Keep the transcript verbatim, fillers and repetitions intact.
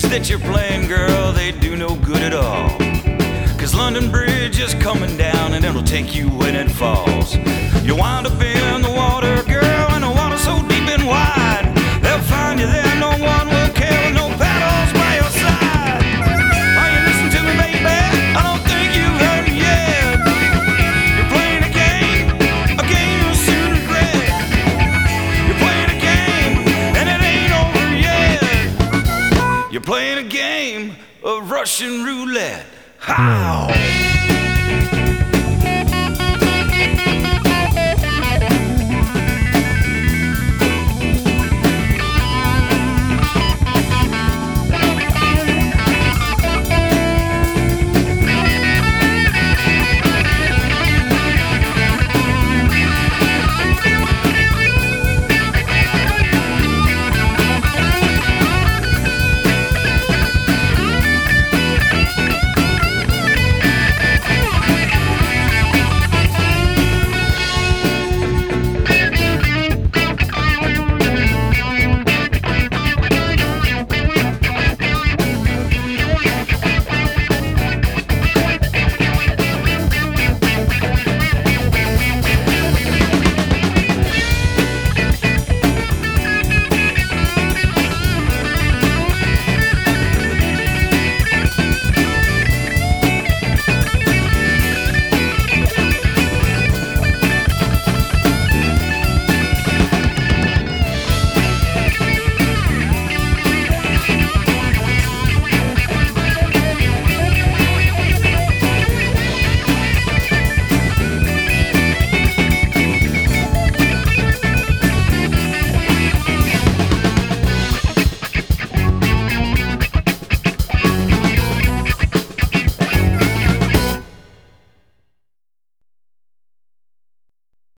that you're playing, girl, they do no good at all. Cause London Bridge is coming down and it'll take you when it falls. You wind up in the water, girl, and the water's so deep and wide. They'll find you there, no one will care with no paddles by your side. Are you listening to me, baby? I don't think you've heard me yet. You're playing a game, a game you'll soon regret. You're playing a game, and it ain't over yet. You're playing a game of Russian roulette. How?